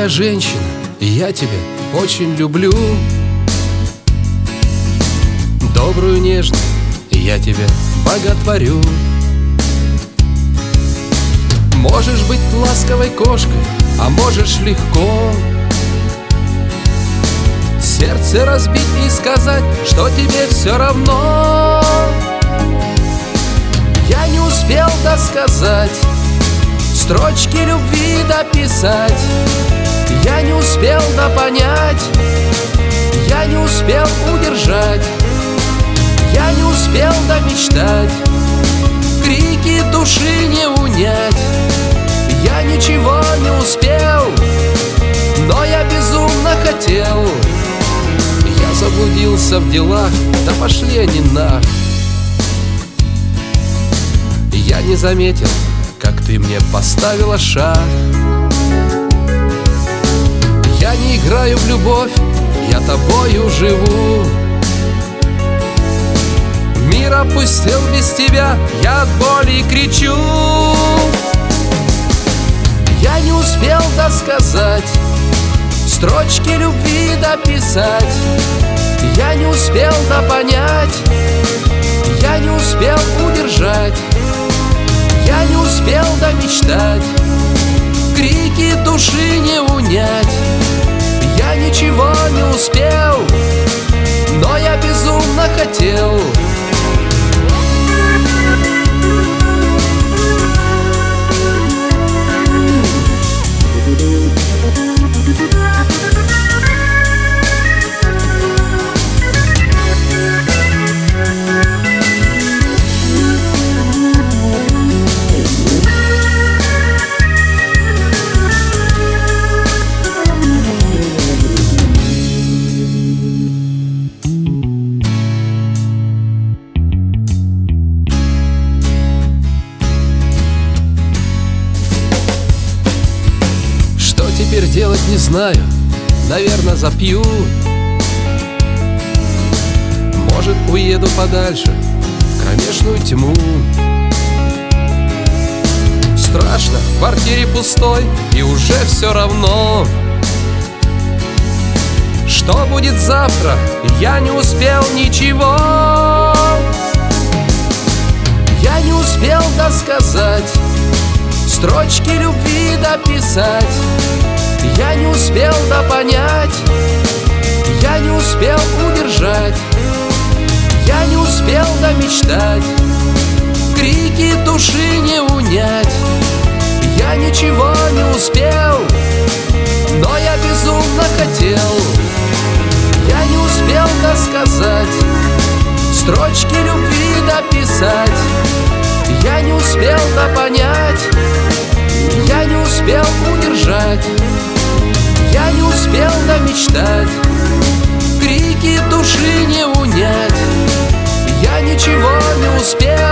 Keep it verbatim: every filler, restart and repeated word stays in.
моя женщина, я тебя очень люблю. Добрую, нежную, я тебя боготворю. Можешь быть ласковой кошкой, а можешь легко сердце разбить и сказать, что тебе все равно. Я не успел досказать, строчки любви дописать. Я не успел допонять, я не успел удержать. Я не успел домечтать, крики души не унять. Я ничего не успел, но я безумно хотел. Я заблудился в делах, да пошли они нах. Я не заметил, как ты мне поставила шаг. Я не играю в любовь, я тобою живу. Мир опустел без тебя, я от боли кричу. Я не успел досказать, строчки любви дописать. Я не успел допонять, я не успел удержать. Я не успел домечтать, крики души не унять. Я ничего не успел, но я безумно хотел. Теперь делать не знаю, наверное, запью. Может, уеду подальше, в кромешную тьму. Страшно, в квартире пустой, и уже все равно. Что будет завтра, я не успел ничего. Я не успел досказать, строчки любви дописать. Я не успел допонять, я не успел удержать. Я не успел домечтать, крики души не унять. Я ничего не успел, но я безумно хотел. Я не успел досказать, строчки любви дописать. Я не успел допонять, я не успел удержать. Я не успел домечтать, крики души не унять. Я ничего не успел,